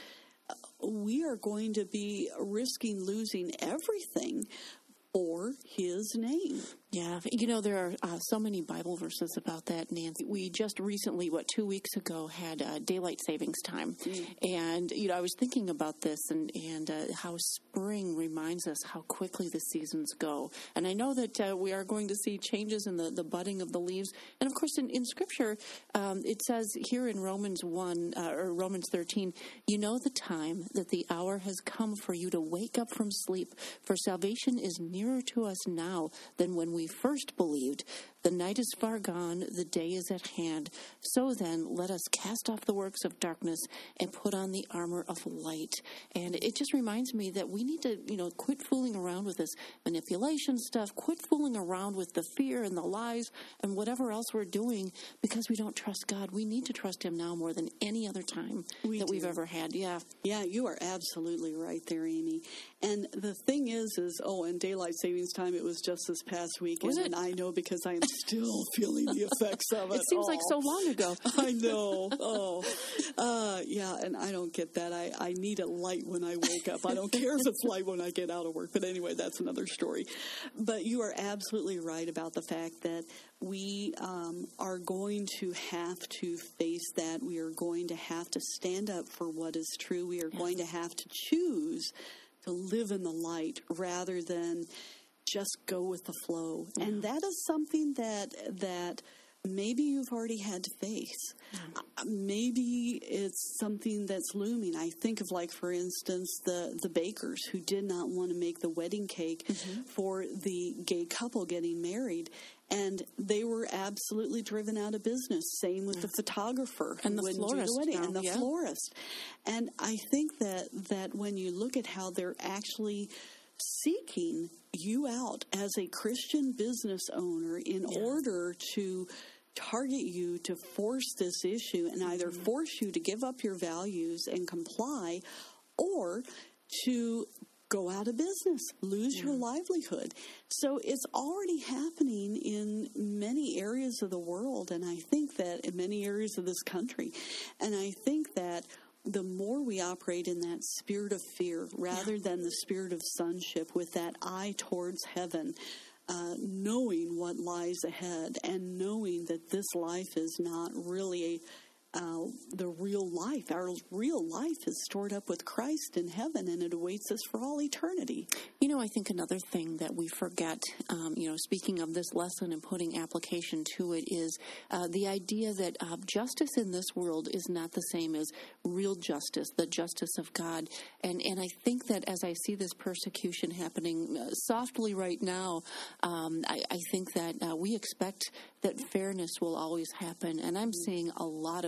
we are going to be risking losing everything for his name. Yeah, you know, there are uh, so many Bible verses about that, Nancy. We just recently, what, two weeks ago, had uh, daylight savings time. Mm. And, you know, I was thinking about this and, and uh, how spring reminds us how quickly the seasons go. And I know that uh, we are going to see changes in the, the budding of the leaves. And, of course, in, in Scripture, um, it says here in Romans one, uh, or Romans thirteen, you know the time that the hour has come for you to wake up from sleep, for salvation is nearer to us now than when we we first believed. The night is far gone, the day is at hand. So then, let us cast off the works of darkness and put on the armor of light. And it just reminds me that we need to, you know, quit fooling around with this manipulation stuff, quit fooling around with the fear and the lies and whatever else we're doing because we don't trust God. We need to trust him now more than any other time we that do. we've ever had. Yeah. Yeah, you are absolutely right there, Amy. And the thing is, is, oh, and daylight savings time, it was just this past weekend. Was it? And I know because I am still feeling the effects of it. It seems oh. like so long ago. I know. Oh, uh, yeah, and I don't get that. I, I need it light when I wake up. I don't care if it's light when I get out of work. But anyway, that's another story. But you are absolutely right about the fact that we um, are going to have to face that. We are going to have to stand up for what is true. We are yeah. going to have to choose to live in the light rather than just go with the flow. Yeah. And that is something that that maybe you've already had to face. Yeah. Uh, maybe it's something that's looming. I think of, like, for instance, the, the bakers who did not want to make the wedding cake mm-hmm. for the gay couple getting married. And they were absolutely driven out of business. Same with yeah. the photographer and the florist, the wedding, now, and the yeah. florist. And I think that that when you look at how they're actually seeking you out as a Christian business owner in yeah. order to target you to force this issue and either mm-hmm. force you to give up your values and comply, or to go out of business, lose yeah. your livelihood. So it's already happening in many areas of the world, and I think that in many areas of this country. And I think that the more we operate in that spirit of fear rather yeah. than the spirit of sonship with that eye towards heaven, uh, knowing what lies ahead and knowing that this life is not really a Uh, the real life. Our real life is stored up with Christ in heaven, and it awaits us for all eternity. You know, I think another thing that we forget, um, you know, speaking of this lesson and putting application to it, is uh, the idea that uh, justice in this world is not the same as real justice, the justice of God. And and I think that as I see this persecution happening uh, softly right now, um, I, I think that uh, we expect that fairness will always happen. And I'm seeing a lot of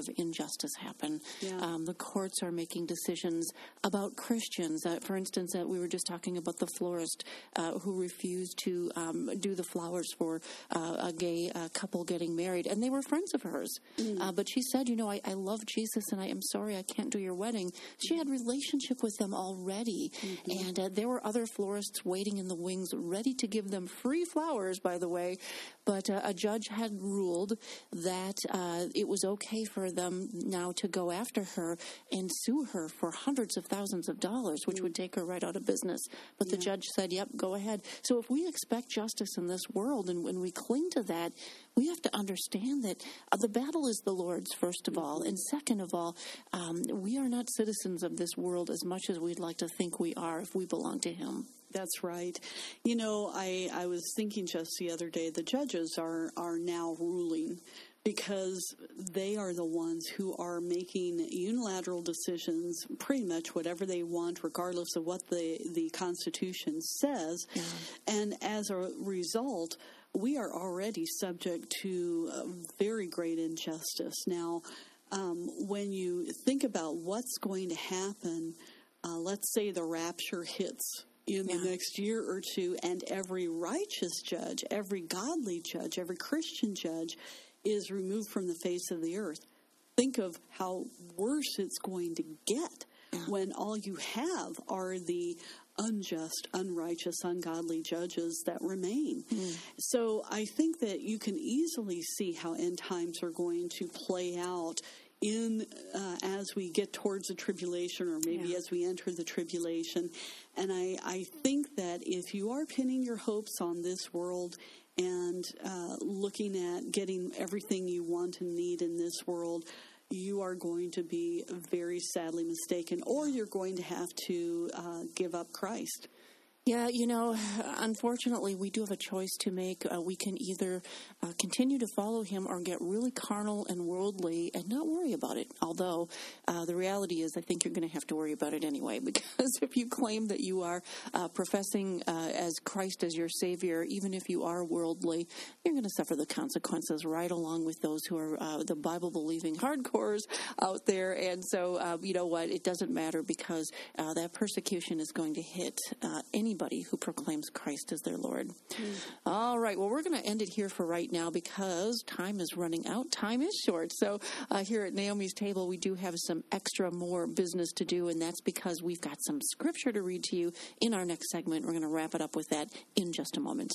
injustice happen. Yeah. Um, the courts are making decisions about Christians. Uh, for instance, uh, we were just talking about the florist uh, who refused to um, do the flowers for uh, a gay uh, couple getting married, and they were friends of hers. Mm. Uh, but she said, you know, I, I love Jesus, and I am sorry I can't do your wedding. She had relationship with them already, mm-hmm. and uh, there were other florists waiting in the wings, ready to give them free flowers, by the way. But uh, a judge had ruled that uh, it was okay for them now to go after her and sue her for hundreds of thousands of dollars, which mm. would take her right out of business. But yeah. the judge said, yep, go ahead. So if we expect justice in this world and when we cling to that, we have to understand that uh, the battle is the Lord's, first of all. And second of all, um, we are not citizens of this world as much as we'd like to think we are if we belong to Him. That's right. You know, I, I was thinking just the other day, the judges are, are now ruling because they are the ones who are making unilateral decisions, pretty much whatever they want, regardless of what the, the Constitution says. Yeah. And as a result, we are already subject to a very great injustice. Now, um, when you think about what's going to happen, uh, let's say the rapture hits in the yeah. next year or two, and every righteous judge, every godly judge, every Christian judge is removed from the face of the earth. Think of how worse it's going to get yeah. when all you have are the unjust, unrighteous, ungodly judges that remain. Mm. So I think that you can easily see how end times are going to play out in uh, as we get towards the tribulation, or maybe yeah. as we enter the tribulation. And I, I think that if you are pinning your hopes on this world and uh, looking at getting everything you want and need in this world, you are going to be very sadly mistaken, or you're going to have to uh, give up Christ. Yeah, you know, unfortunately, we do have a choice to make. Uh, we can either uh, continue to follow Him or get really carnal and worldly and not worry about it. Although uh, the reality is, I think you're going to have to worry about it anyway, because if you claim that you are uh, professing uh, as Christ as your Savior, even if you are worldly, you're going to suffer the consequences right along with those who are uh, the Bible-believing hardcores out there. And so, uh, you know what? It doesn't matter, because uh, that persecution is going to hit uh, any Anybody who proclaims Christ as their Lord. Mm. All right. Well, we're going to end it here for right now because time is running out. Time is short. So uh, here at Naomi's Table, we do have some extra more business to do, and that's because we've got some scripture to read to you in our next segment. We're going to wrap it up with that in just a moment.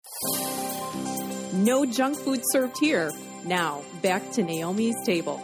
No junk food served here. Now, back to Naomi's Table.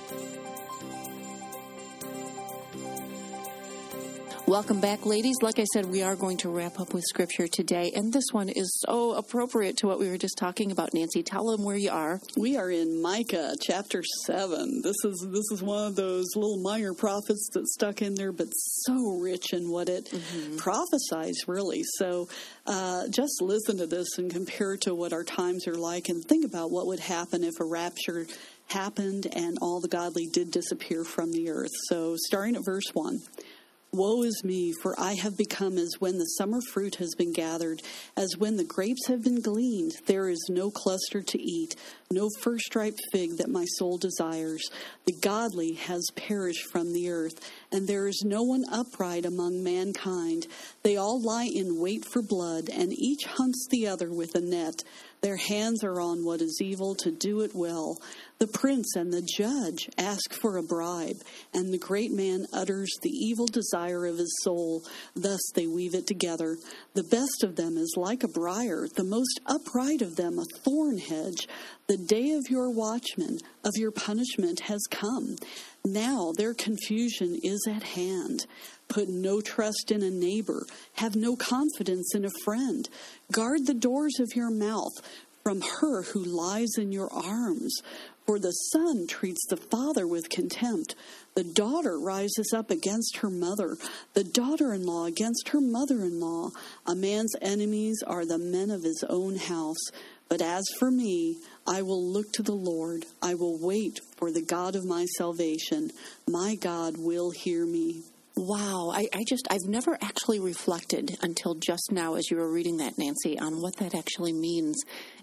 Welcome back, ladies. Like I said, we are going to wrap up with scripture today, and this one is so appropriate to what we were just talking about. Nancy, tell them where you are. We are in Micah chapter seven. This is this is one of those little minor prophets that's stuck in there, but so rich in what it mm-hmm. prophesies, really. So uh, just listen to this and compare it to what our times are like, and think about what would happen if a rapture happened and all the godly did disappear from the earth. So starting at verse one. Woe is me, for I have become as when the summer fruit has been gathered, as when the grapes have been gleaned. There is no cluster to eat, no first-ripe fig that my soul desires. The godly has perished from the earth, and there is no one upright among mankind. They all lie in wait for blood, and each hunts the other with a net. Their hands are on what is evil to do it well. The prince and the judge ask for a bribe, and the great man utters the evil desire of his soul. Thus they weave it together. The best of them is like a briar, the most upright of them a thorn hedge. The day of your watchman, of your punishment, has come. Now their confusion is at hand. Put no trust in a neighbor. Have no confidence in a friend. Guard the doors of your mouth from her who lies in your arms. For the son treats the father with contempt. The daughter rises up against her mother. The daughter-in-law against her mother-in-law. A man's enemies are the men of his own house. But as for me, I will look to the Lord. I will wait for the God of my salvation. My God will hear me. Wow, I, I just, I've never actually reflected until just now as you were reading that, Nancy, on what that actually means.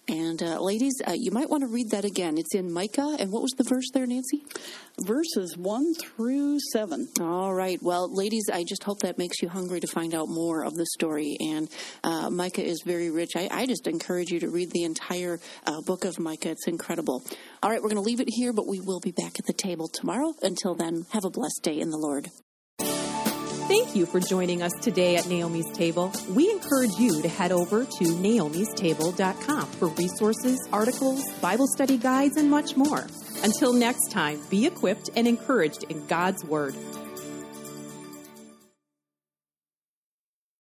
And uh, ladies, uh, you might want to read that again. It's in Micah. And what was the verse there, Nancy? Verses one through seven. All right. Well, ladies, I just hope that makes you hungry to find out more of the story. And uh, Micah is very rich. I, I just encourage you to read the entire uh, book of Micah. It's incredible. All right, we're going to leave it here, but we will be back at the table tomorrow. Until then, have a blessed day in the Lord. Thank you for joining us today at Naomi's Table. We encourage you to head over to naomis table dot com for resources, articles, Bible study guides, and much more. Until next time, be equipped and encouraged in God's Word.